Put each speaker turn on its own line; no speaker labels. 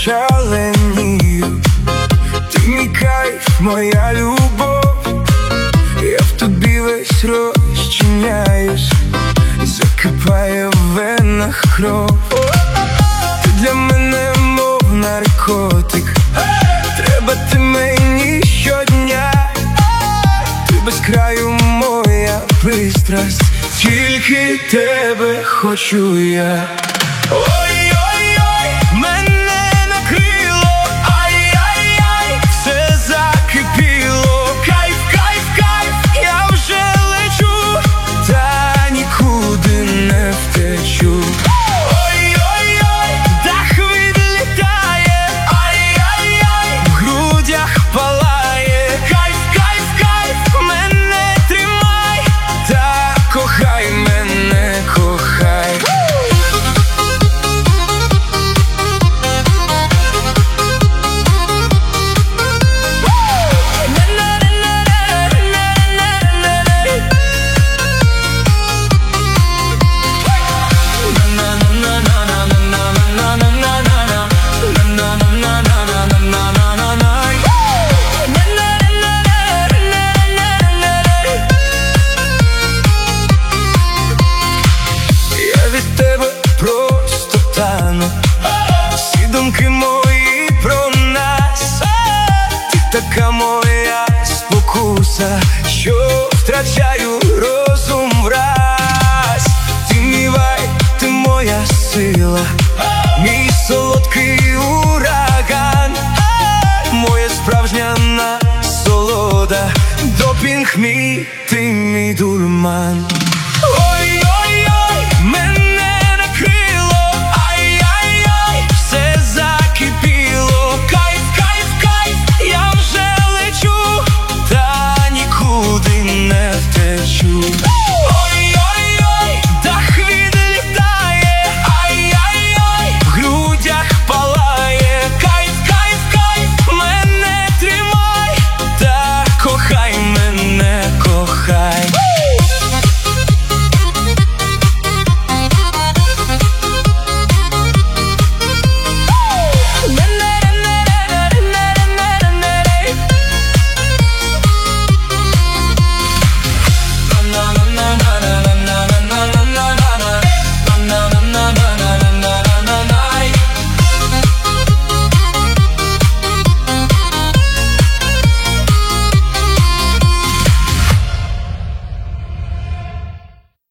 шаленію. Ти мій кайф, моя любов, я в тобі весь розчиняюсь, закипає в венах кров. Ти для мене мов наркотик, треба ти мені щодня. Ти без краю моя пристрасть, тільки тебе хочу я. Ой-ой-ой, мене накрило, ай-яй-яй, все закипіло. Кайф, кайф, кайф, я вже лечу, та нікуди не втечу. Ой-ой-ой, дах відлітає, ай-яй-яй, в грудях палає. Кайф, кайф, кайф, мене тримай, та кохай мене, кохай. Всі думки мої про нас, ти така моя спокуса, що втрачаю розум враз. Ти мій вайб, ти моя сила, мій солодкий ураган, моя справжня насолода, допінг мій, ти мій дурман.